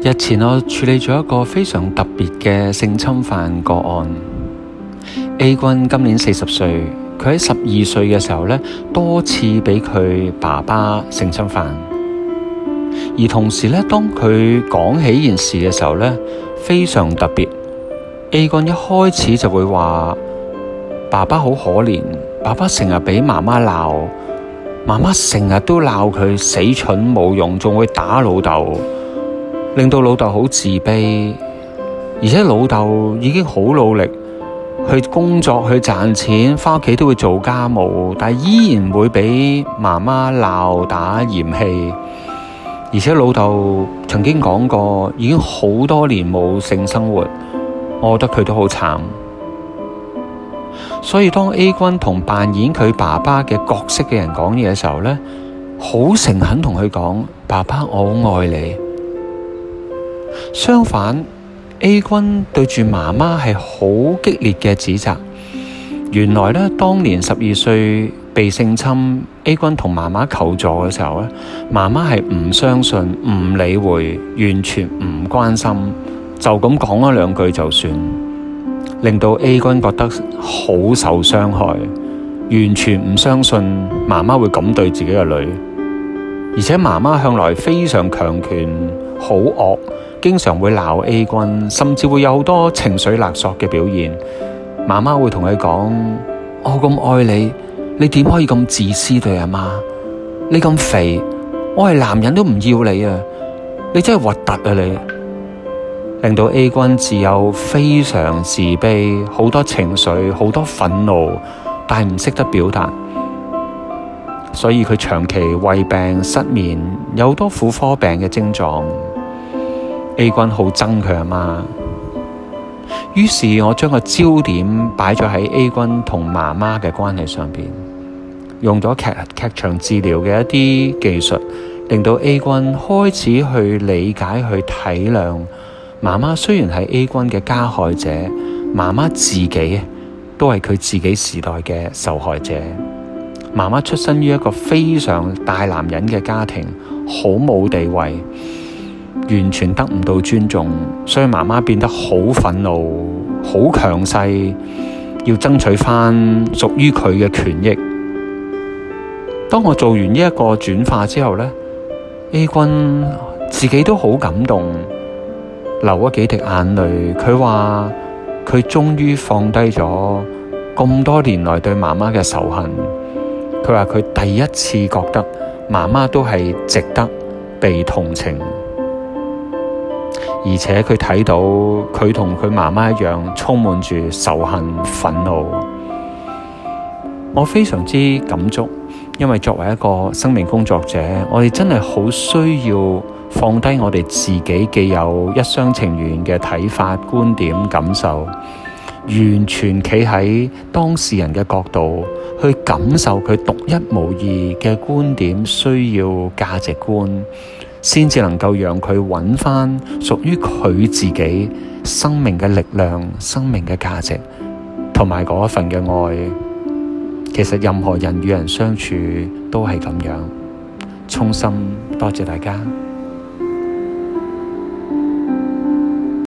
日前我處理咗一個非常特別嘅性侵犯個案。A 君今年40歲，佢喺12歲嘅時候呢，多次俾佢爸爸性侵犯。而同時呢，當佢講起呢件事嘅時候呢，非常特別。A 君一開始就會話爸爸好可憐，爸爸成日俾媽媽鬧，媽媽成日都鬧佢死蠢冇用，仲會打老豆，令到老豆好自卑，而且老豆已經好努力去工作去賺錢，返屋企都會做家務，但依然會俾媽媽鬧打嫌棄。而且老豆曾經講過，已經好多年冇性生活，我覺得佢都好慘。所以當 A 君同扮演佢爸爸嘅角色嘅人講嘢嘅時候呢，好誠懇同佢講，爸爸我好愛你。相反 A 君對住媽媽係好激烈嘅指責。原來呢，當年12歲被性侵 A 君同媽媽求助嘅時候呢，媽媽係唔相信、唔理會、完全唔關心，就咁講咗兩句就算，令到 A 君覺得好受傷害，完全唔相信媽媽會咁對自己嘅女。而且媽媽向來非常強權，好惡，經常會鬧 A 君，甚至會有好多情緒勒索嘅表現。媽媽會同佢講，我咁愛你，你點可以咁自私對阿媽？你咁肥，我係男人都唔要你啊！你真係核突啊你！令到 A 君自幼非常自卑，好多情緒，好多憤怒，但係唔識得表達，所以佢長期胃病、失眠，有好多婦科病嘅症狀。A 君好憎佢阿媽。於是我將個焦點擺咗喺 A 君同媽媽嘅關係上邊，用咗劇場治療嘅一啲技術，令到 A 君開始去理解、去體諒媽媽。雖然係 A 君嘅加害者，媽媽自己都係佢自己時代嘅受害者。媽媽出身於一個非常大男人嘅家庭，好冇地位，完全得唔到尊重，所以媽媽變得好憤怒、好強勢，要爭取翻屬於佢嘅權益。當我做完呢一個轉化之後呢， A 君自己都好感動，流咗幾滴眼淚。佢話佢終於放低咗咁多年來對媽媽嘅仇恨。佢話佢第一次覺得媽媽都係值得被同情。而且佢睇到佢同佢媽媽一樣充滿住仇恨、憤怒。我非常之感觸，因為作為一個生命工作者，我哋真係好需要放低我哋自己既有一廂情願嘅睇法、觀點、感受，完全企喺當事人嘅角度去感受佢獨一無二嘅觀點、需要、價值觀，先至能夠讓佢揾返屬於佢自己生命嘅力量、生命嘅價值同埋嗰一份嘅愛。其實任何人與人相處都係咁樣。衷心多謝大家。